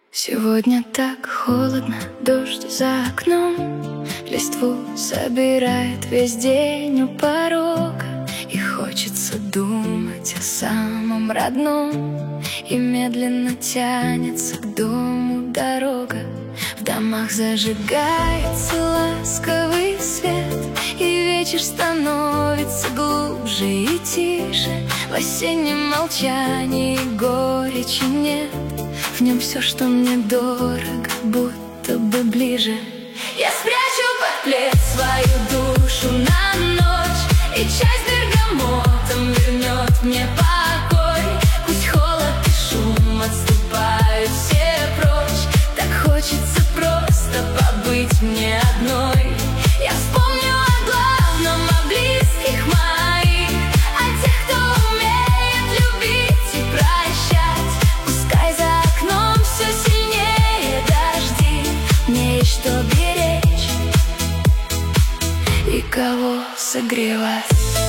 Сегодня так холодно, дождь за окном, листву собирает весь день у порога. И хочется думать о самом родном, и медленно тянется к дому дорога. В домах зажигается ласковый свет, и вечер становится глубже и тише. В осеннем молчании горечи нет, в нем все, что мне дорого, будто бы ближе. Я спрячу под плед свою душу на ночь, и чай с бергамотом вернет мне покой. Пусть холод и шум отступают все прочь, так хочется просто побыть мне одной. Я вспомню о главном, о близких моих, о тех, кто умеет любить и прощать. Пускай за окном все сильнее дожди, мне есть что беречь и кого согревать.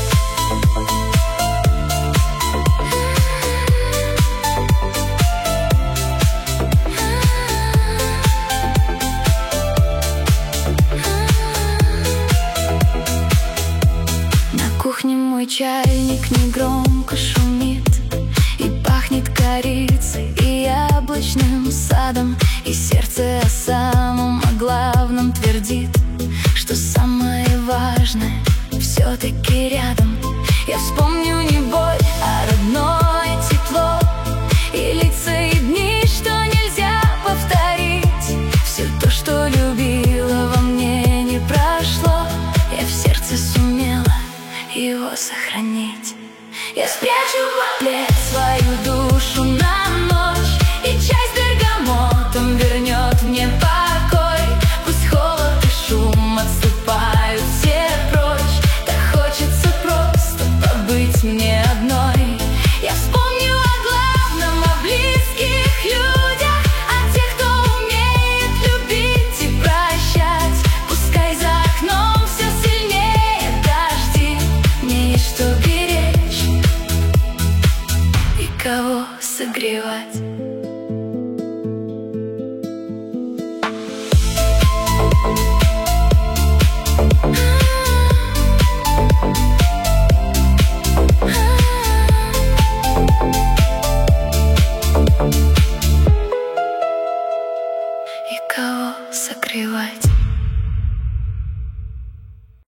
На кухне мой чайник негромко шумит, и пахнет корицей и яблочным садом. И сердце о самом, о главном твердит, что самое важное все-таки рядом. Я вспомню не боль, а родное тепло, и лица, и дни, что нельзя повторить. Все то, что любила, во мне не прошло, я в сердце сумела его сохранить. Я спрячу в плед свою душу на ночь, и чай с бергамотом вернет мне покой. Пусть холод и шум отступают все прочь, так хочется просто побыть мне одной. Я вспомню о главном, о близких людях, о тех, кто умеет любить и прощать. Пускай за окном все сильнее дожди, мне есть что беречь и кого согревать.